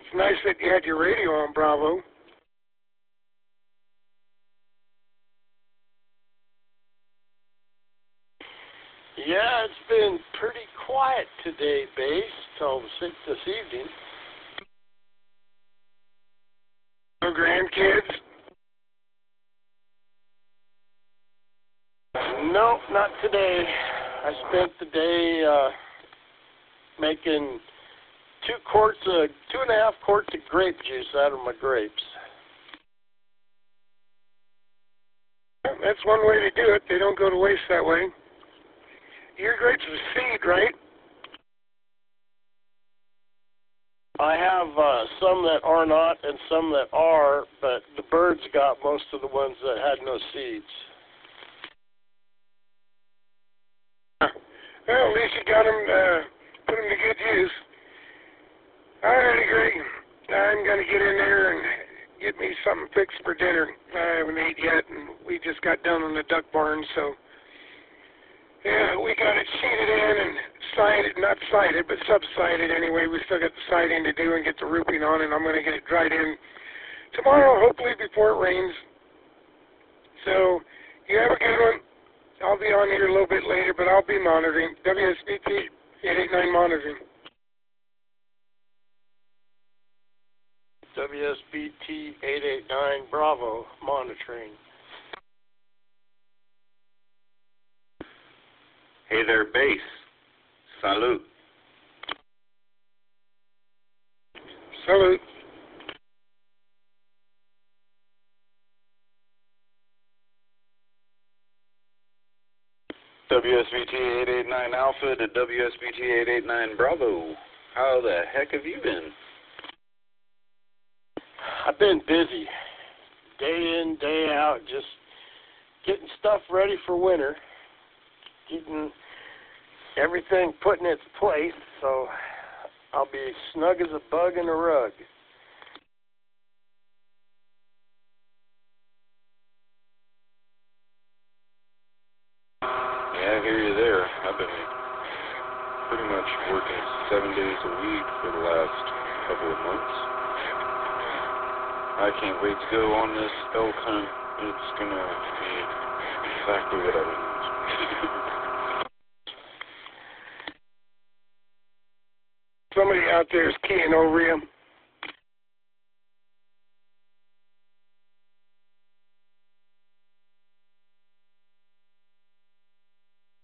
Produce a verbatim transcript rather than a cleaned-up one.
It's nice that you had your radio on, Bravo. Yeah, it's been pretty quiet today, Base, till six this evening. No grandkids? No, not today. I spent the day uh, making two quarts of, two and a half quarts of grape juice out of my grapes. That's one way to do it. They don't go to waste that way. Your grapes are seed, right? I have uh, some that are not and some that are, but the birds got most of the ones that had no seeds. Well, at least you got them, uh, put them to good use. All righty, Greg. I'm going to get in there and get me something fixed for dinner. I haven't ate yet, and we just got done on the duck barn, so... Yeah, we got it sheeted in and sided, not sided, but subsided anyway. We still got the siding to do and get the roofing on, and I'm going to get it dried in tomorrow, hopefully before it rains. So, you have a good one. I'll be on here a little bit later, but I'll be monitoring. W S B T eight eight nine monitoring. W S B T eight eight nine Bravo monitoring. Hey there, Base. Salute. Salute. W S B T eight eight nine Alpha to W S B T eight eight nine Bravo. How the heck have you been? I've been busy. Day in, day out, just getting stuff ready for winter. Getting everything put in its place, so I'll be snug as a bug in a rug. Yeah, I hear you there. I've been pretty much working seven days a week for the last couple of months. I can't wait to go on this elk hunt. It's gonna be exactly what I want. Somebody out there is keying over you.